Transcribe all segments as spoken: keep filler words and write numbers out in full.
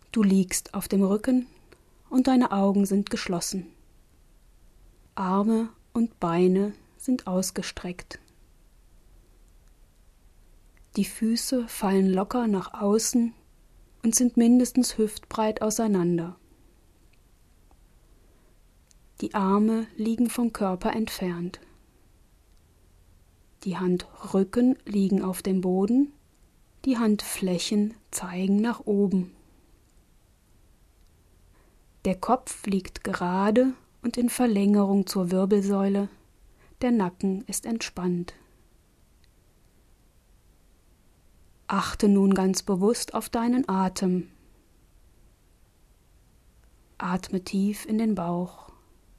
Du liegst auf dem Rücken und deine Augen sind geschlossen. Arme und Beine sind ausgestreckt. Die Füße fallen locker nach außen und sind mindestens hüftbreit auseinander. Die Arme liegen vom Körper entfernt. Die Handrücken liegen auf dem Boden, die Handflächen zeigen nach oben. Der Kopf liegt gerade und in Verlängerung zur Wirbelsäule, der Nacken ist entspannt. Achte nun ganz bewusst auf deinen Atem. Atme tief in den Bauch.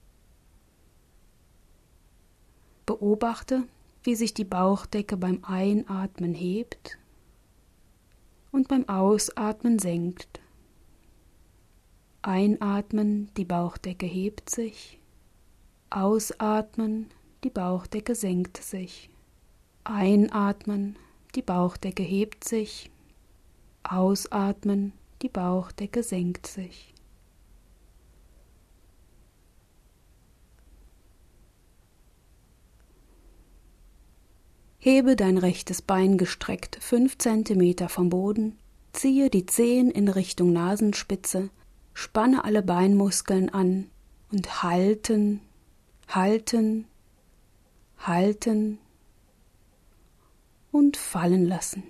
Beobachte, wie sich die Bauchdecke beim Einatmen hebt und beim Ausatmen senkt. Einatmen, die Bauchdecke hebt sich. Ausatmen, die Bauchdecke senkt sich. Einatmen, die Bauchdecke hebt sich. Ausatmen, die Bauchdecke senkt sich. Hebe dein rechtes Bein gestreckt fünf Zentimeter vom Boden, ziehe die Zehen in Richtung Nasenspitze, spanne alle Beinmuskeln an und halten, halten, halten und fallen lassen.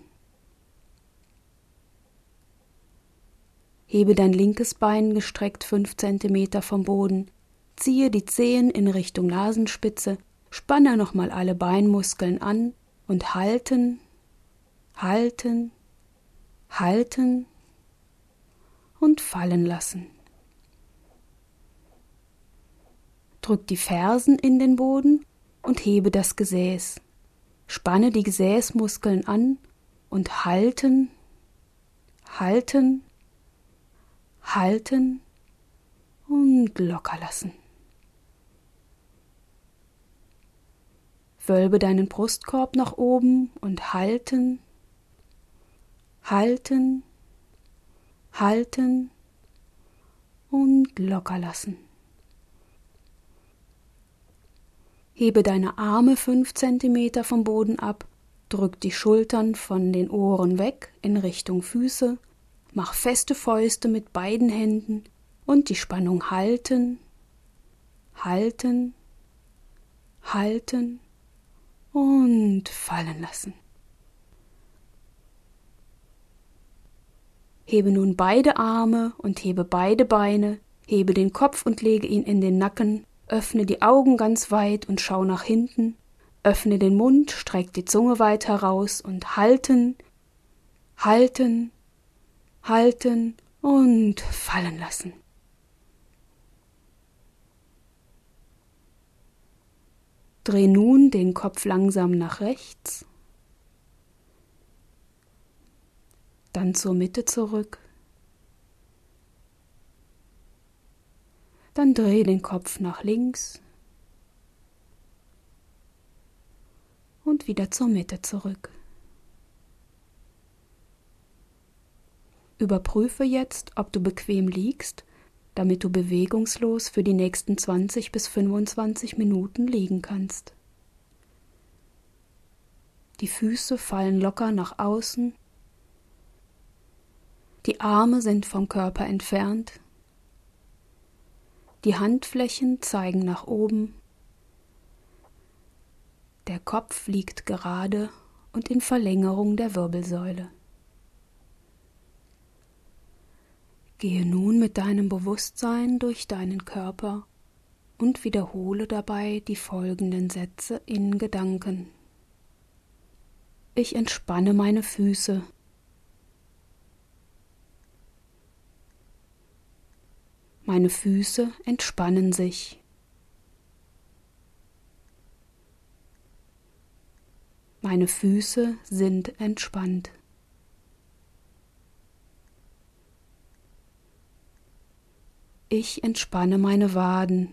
Hebe dein linkes Bein gestreckt fünf Zentimeter vom Boden, ziehe die Zehen in Richtung Nasenspitze, spanne nochmal alle Beinmuskeln an und halten, halten, halten und fallen lassen. Drück die Fersen in den Boden und hebe das Gesäß. Spanne die Gesäßmuskeln an und halten, halten, halten und locker lassen. Wölbe deinen Brustkorb nach oben und halten, halten, halten und locker lassen. Hebe deine Arme fünf Zentimeter vom Boden ab, drück die Schultern von den Ohren weg in Richtung Füße, mach feste Fäuste mit beiden Händen und die Spannung halten, halten, halten und fallen lassen. Hebe nun beide Arme und hebe beide Beine, hebe den Kopf und lege ihn in den Nacken, öffne die Augen ganz weit und schau nach hinten, öffne den Mund, streck die Zunge weit heraus und halten, halten, halten und fallen lassen. Dreh nun den Kopf langsam nach rechts, dann zur Mitte zurück, dann dreh den Kopf nach links und wieder zur Mitte zurück. Überprüfe jetzt, ob du bequem liegst, damit du bewegungslos für die nächsten zwanzig bis fünfundzwanzig Minuten liegen kannst. Die Füße fallen locker nach außen, die Arme sind vom Körper entfernt, die Handflächen zeigen nach oben, der Kopf liegt gerade und in Verlängerung der Wirbelsäule. Gehe nun mit deinem Bewusstsein durch deinen Körper und wiederhole dabei die folgenden Sätze in Gedanken. Ich entspanne meine Füße. Meine Füße entspannen sich. Meine Füße sind entspannt. Ich entspanne meine Waden.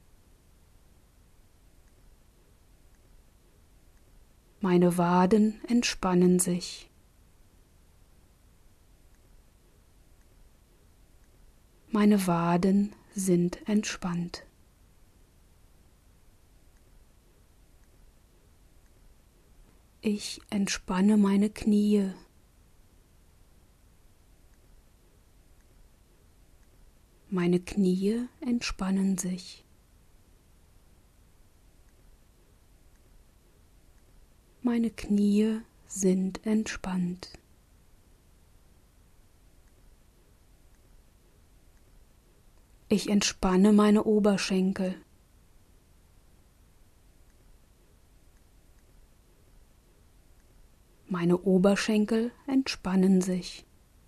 Meine Waden entspannen sich. Meine Waden sind entspannt. Ich entspanne meine Knie. Meine Knie entspannen sich. Meine Knie sind entspannt. Ich entspanne meine Oberschenkel. Meine Oberschenkel entspannen sich.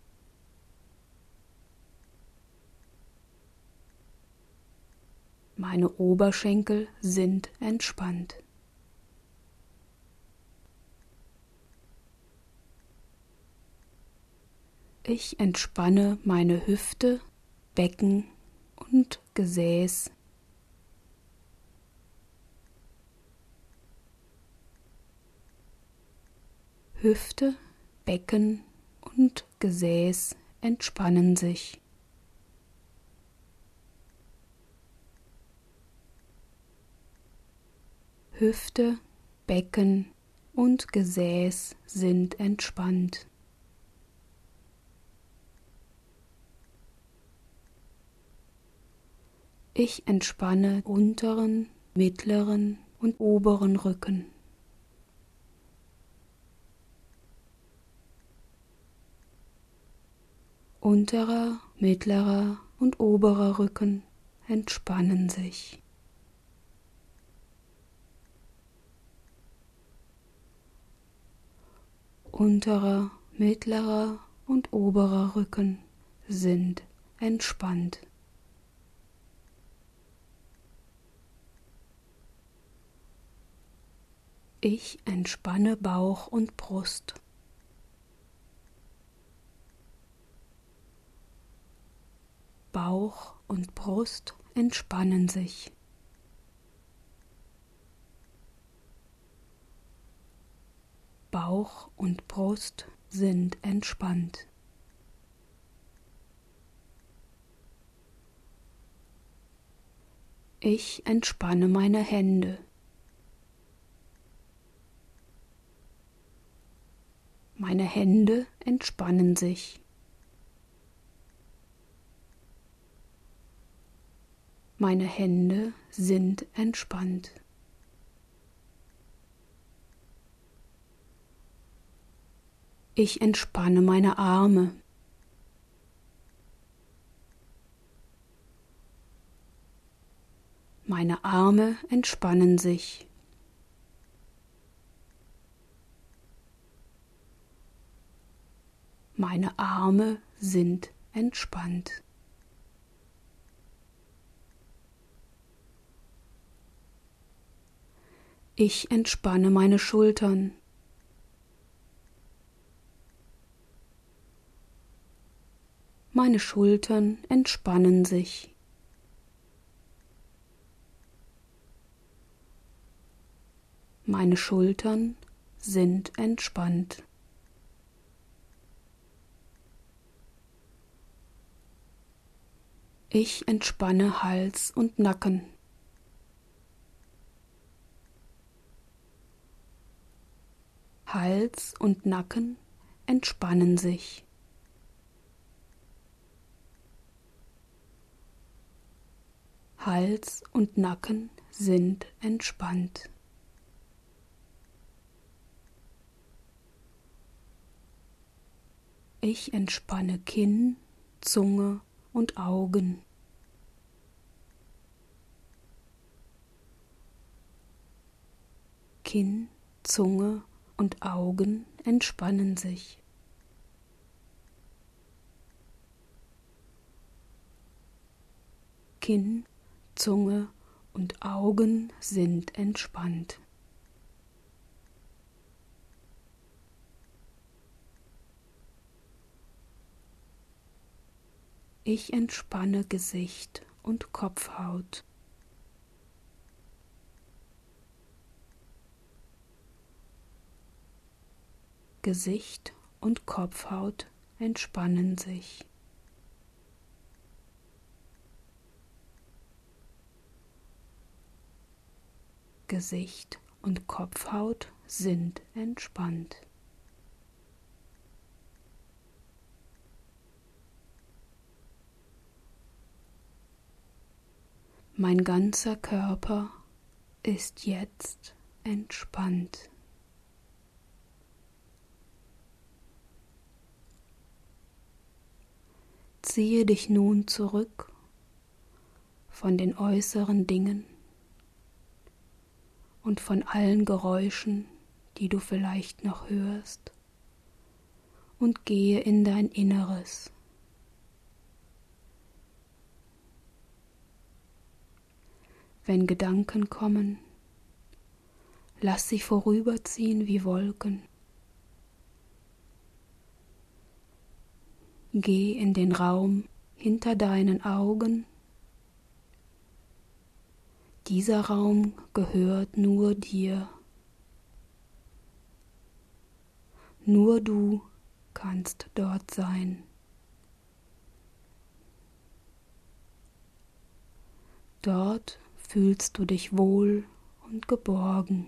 Meine Oberschenkel sind entspannt. Ich entspanne meine Hüfte, Becken und Gesäß. Hüfte, Becken und Gesäß entspannen sich. Hüfte, Becken und Gesäß sind entspannt. Ich entspanne unteren, mittleren und oberen Rücken. Unterer, mittlerer und oberer Rücken entspannen sich. Unterer, mittlerer und oberer Rücken sind entspannt. Ich entspanne Bauch und Brust. Bauch und Brust entspannen sich. Bauch und Brust sind entspannt. Ich entspanne meine Hände. Meine Hände entspannen sich. Meine Hände sind entspannt. Ich entspanne meine Arme. Meine Arme entspannen sich. Meine Arme sind entspannt. Ich entspanne meine Schultern. Meine Schultern entspannen sich. Meine Schultern sind entspannt. Ich entspanne Hals und Nacken. Hals und Nacken entspannen sich. Hals und Nacken sind entspannt. Ich entspanne Kinn, Zunge und Augen. Kinn, Zunge und Augen entspannen sich. Kinn, Zunge und Augen sind entspannt. Ich entspanne Gesicht und Kopfhaut. Gesicht und Kopfhaut entspannen sich. Gesicht und Kopfhaut sind entspannt. Mein ganzer Körper ist jetzt entspannt. Ziehe dich nun zurück von den äußeren Dingen und von allen Geräuschen, die du vielleicht noch hörst, und gehe in dein Inneres. Wenn Gedanken kommen, lass sie vorüberziehen wie Wolken. Geh in den Raum hinter deinen Augen. Dieser Raum gehört nur dir. Nur du kannst dort sein. Dort fühlst du dich wohl und geborgen.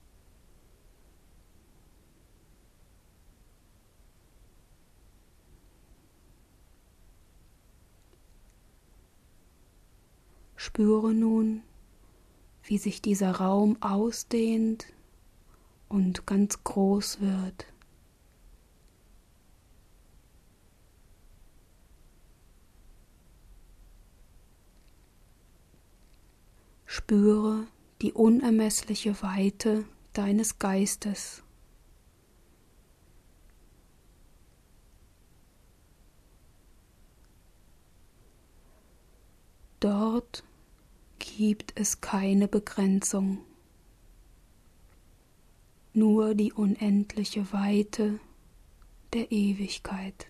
Spüre nun, wie sich dieser Raum ausdehnt und ganz groß wird. Spüre die unermessliche Weite deines Geistes. Dort gibt es keine Begrenzung, nur die unendliche Weite der Ewigkeit.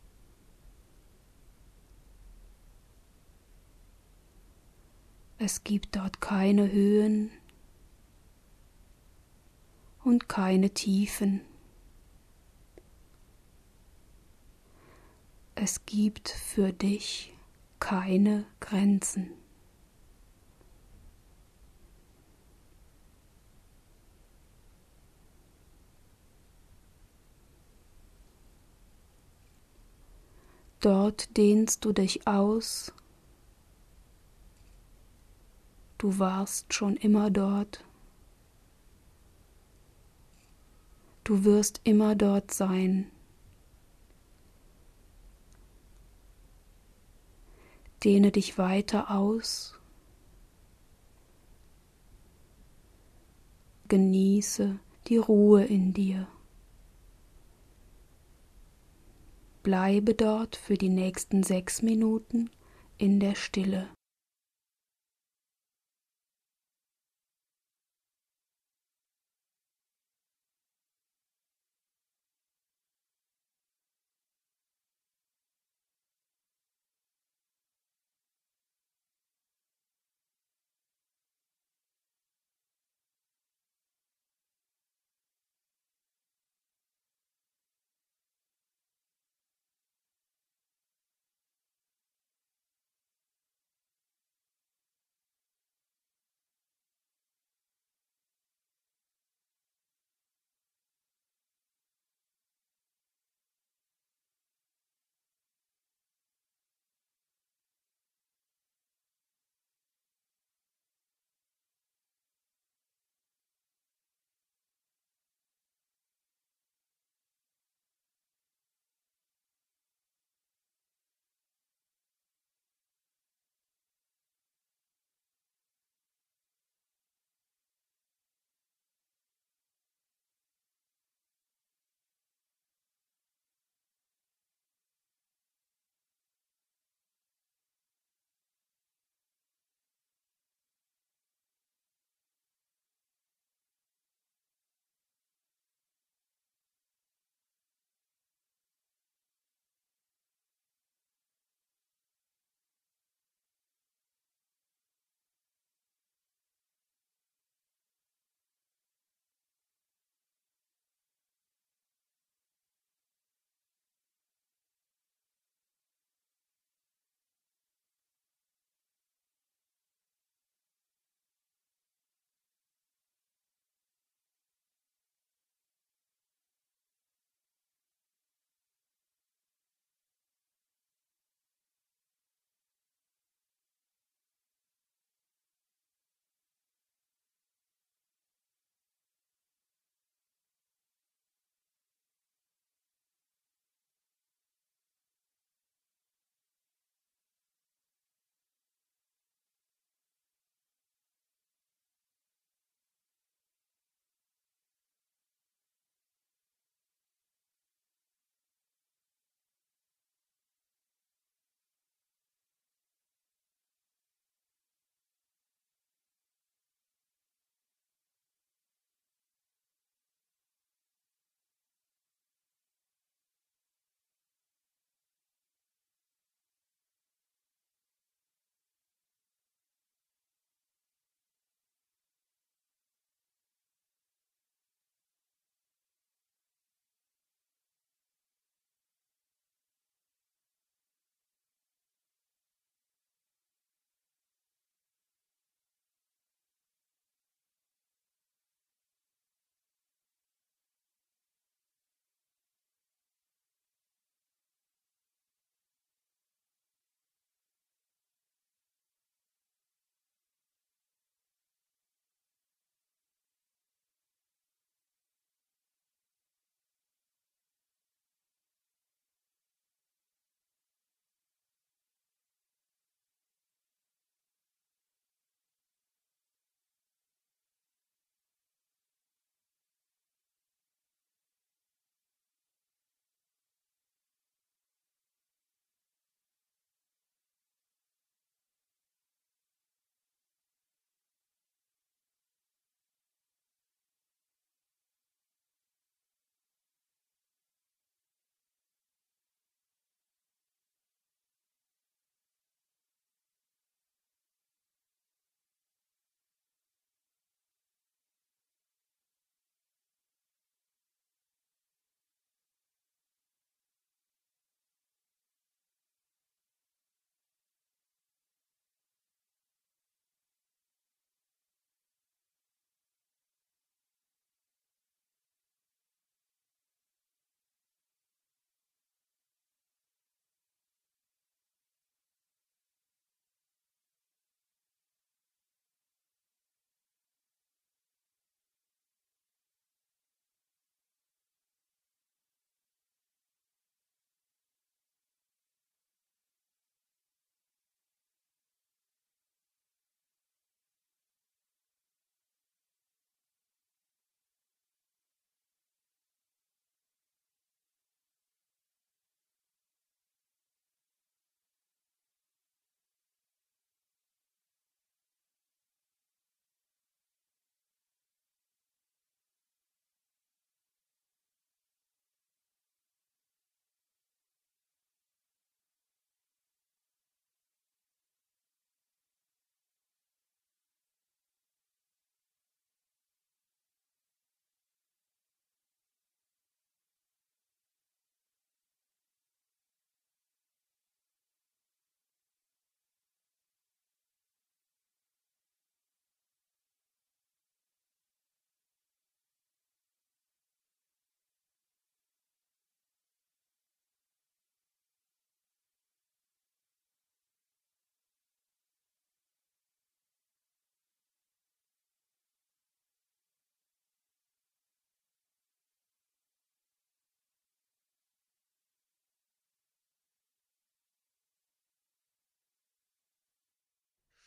Es gibt dort keine Höhen und keine Tiefen. Es gibt für dich keine Grenzen. Dort dehnst du dich aus. Du warst schon immer dort. Du wirst immer dort sein. Dehne dich weiter aus. Genieße die Ruhe in dir. Bleibe dort für die nächsten sechs Minuten in der Stille.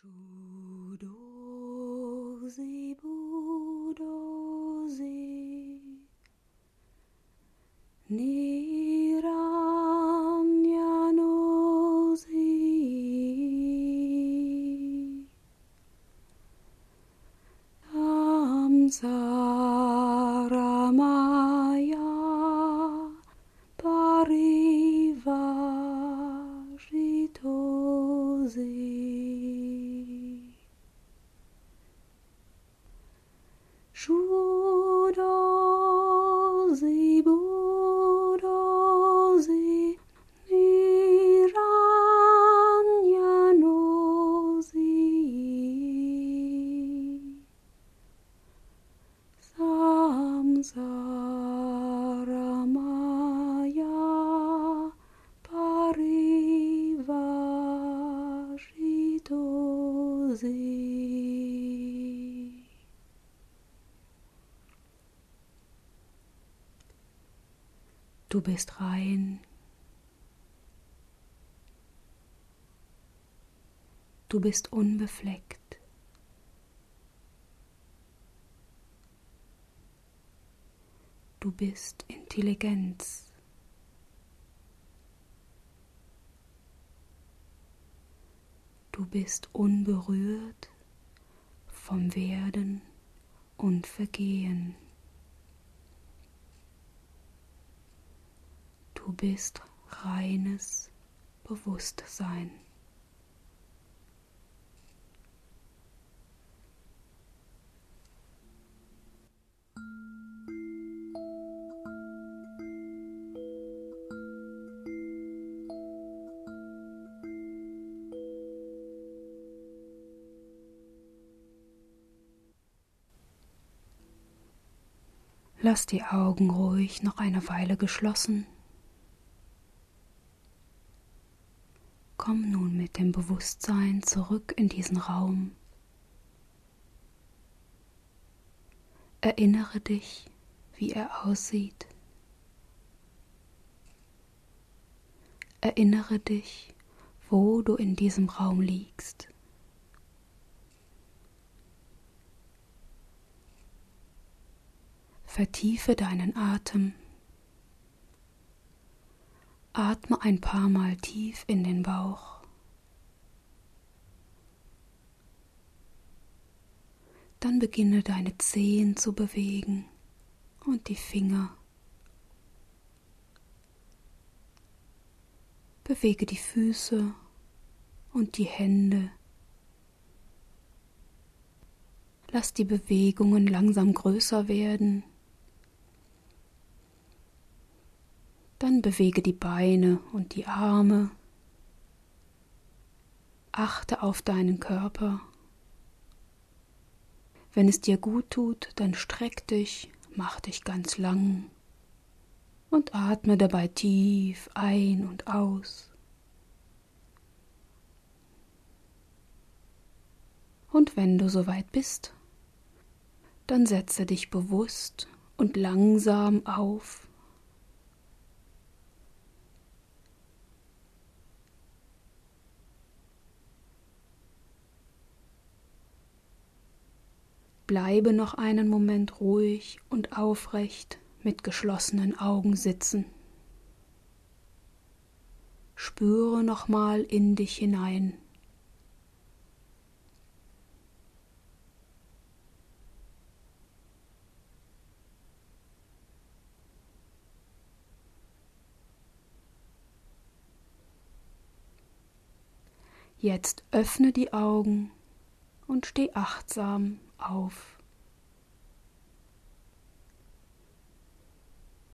Shudozi budozi niranyanozi samsaramaya parivajitozi Shudozi budozi niranyanozi samsaramaya parivajitozi. Du bist rein. Du bist unbefleckt. Du bist Intelligenz. Du bist unberührt vom Werden und Vergehen. Du bist reines Bewusstsein. Lass die Augen ruhig noch eine Weile geschlossen. Komm nun mit dem Bewusstsein zurück in diesen Raum. Erinnere dich, wie er aussieht. Erinnere dich, wo du in diesem Raum liegst. Vertiefe deinen Atem. Atme ein paar Mal tief in den Bauch. Dann beginne deine Zehen zu bewegen und die Finger. Bewege die Füße und die Hände. Lass die Bewegungen langsam größer werden. Dann bewege die Beine und die Arme. Achte auf deinen Körper. Wenn es dir gut tut, dann streck dich, mach dich ganz lang und atme dabei tief ein und aus. Und wenn du soweit bist, dann setze dich bewusst und langsam auf. Bleibe noch einen Moment ruhig und aufrecht mit geschlossenen Augen sitzen. Spüre nochmal in dich hinein. Jetzt öffne die Augen und steh achtsam auf.